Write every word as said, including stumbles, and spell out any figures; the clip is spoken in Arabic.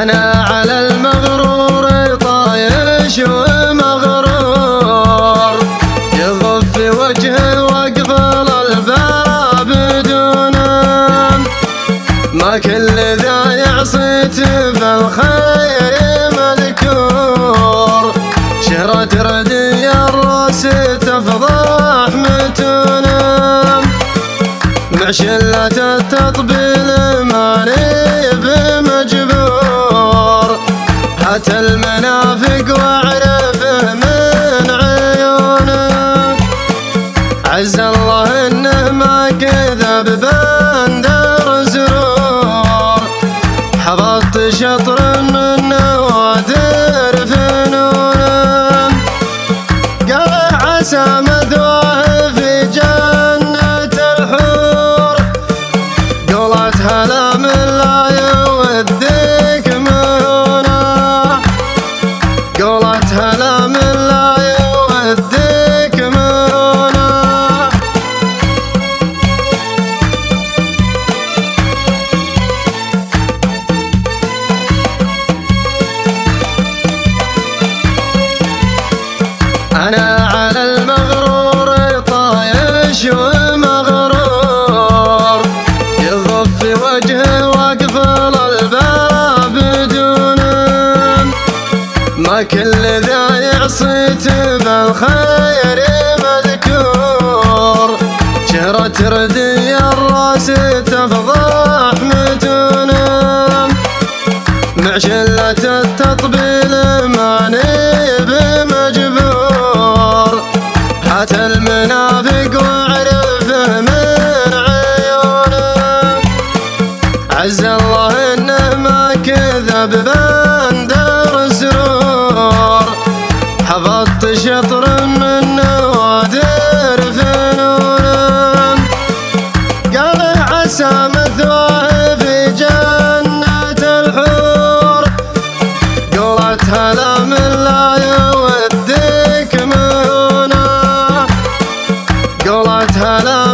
أنا على المغرور طايش ومغرور، يضف وجهه واقفل الباب دونه، ما كل ذا يعصيت بالخير مذكور، شهرة ردي الراس تفضح متونه، مع شلة التطبيل ماني بمجبور، حتى المنافق واعرفه من عيونه، عز الله انه ما كذب بندر زرور، حفظت شطر من نوادر فنونه، قال عسى مثواه في جنة الحور، قولت هلا من لا يوديك مهونه، قولت هلا من لا يوديك مهونه. أنا على المغرور طايش ومغرور، يضف وجهه واقفل الباب دونه، ما كل ذا يعصيت بالخير مذكور، شهرة ردي الراس تفضح متونه، مع شلة التطبيل ماني بمجبور، حتى المنافق واعرفه من عيونه، عز الله انه ما كذب بندر سرور، حفظت شطر من نوادر فنونه، قال عسى مثواه في جنة الحور، قولت هلا من لا يوديك مهونه، قولت هلا